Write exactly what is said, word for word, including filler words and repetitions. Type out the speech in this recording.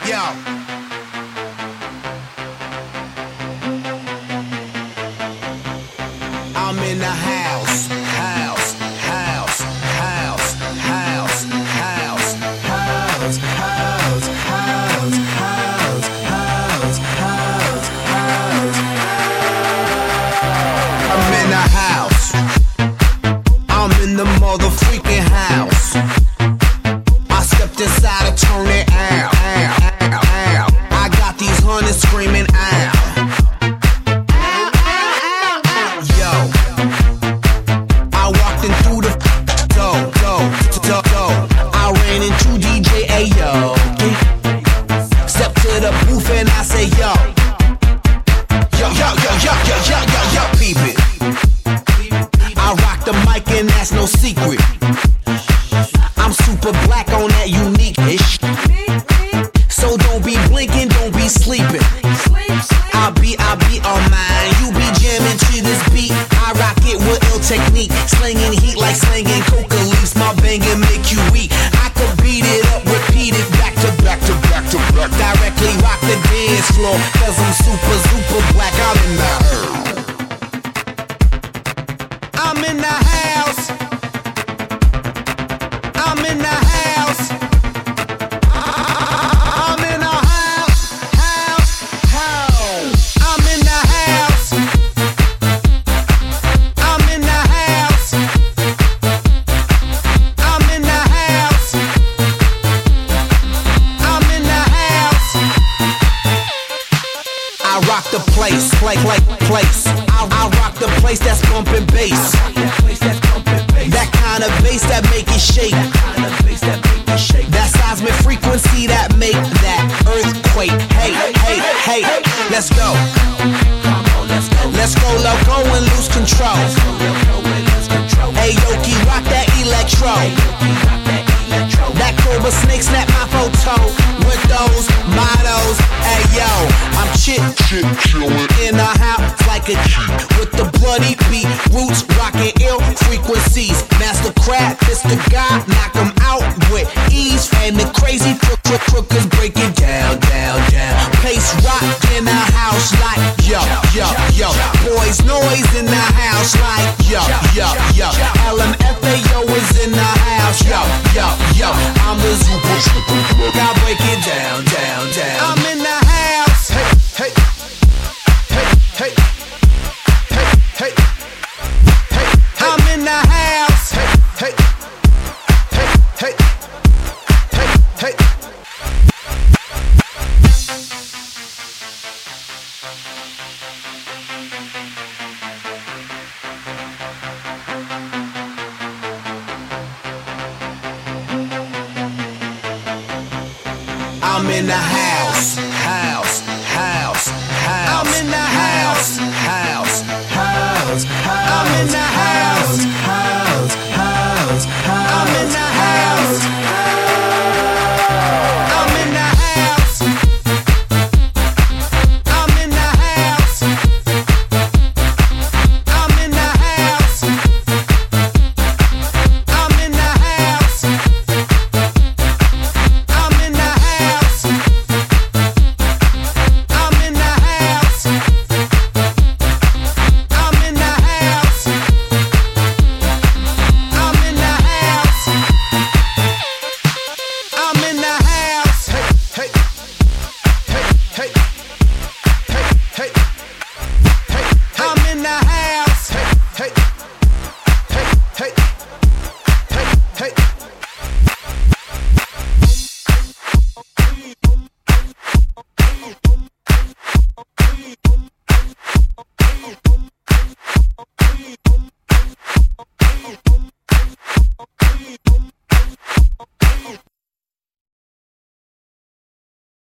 Yo. I'm in the house, house, house, house, house, house, house, house, house, house, house, house, house. I'm in the house. I'm in the mother freaking house. I stepped inside to turn it out, out, out, out. I got these hunters screaming out. And I say yo, yo, yo, yo, yo, yo, yo, yo, yo, peep it. I rock the mic and that's no secret. I'm super black on that unique-ish. So don't be blinking, don't be sleeping. I be, I be on mine. You be jamming to this beat. I rock it with ill technique, slinging heat like slinging coca leaves. My banging make you weak. I could beat it up, repeat it back to back to back to back. Directly rock the dance floor, cause I'm super, super black. I'm in the I'm in the house. I'm in the house. I'm in the house, house, house. I'm in the house. I'm in the house. I'm in the house. I'm in the house. I rock the place, play, play, place. I, I rock the place that's bumping bass. That kind of bass that make it shake. That seismic frequency that make that earthquake. Hey, hey, hey, let's go. Let's go loco and lose control. Hey, Yoki, rock that electro. That Cobra snake snap my photo with those mottos. Hey yo, I'm chit chit chillin' in the house like a G with the bloody beat. Roots rockin' ill frequencies. Master craft, Mister God, knock 'em out with ease. And the crazy crook crook crookers break it down, down, down. Pace rock in the house like yo, yo, yo. Boys noise in the house like yo, yo, yo. L M F A O is in the house, yo, yo, yo. I'm the super super plug. I break it down, down, down. I'm in the house. Hey, hey, hey, hey, hey, hey, hey. I'm in the house. Hey, hey, hey, hey, hey, hey. I'm in the house.